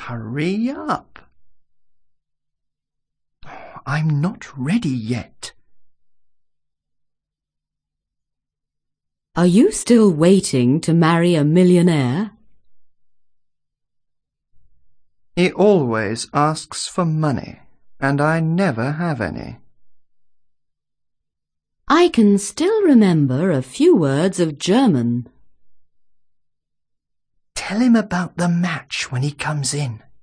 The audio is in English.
Hurry up. I'm not ready yet. Are you still waiting to marry a millionaire? He always asks for money, and I never have any. I can still remember a few words of German. Tell him about the match when he comes in.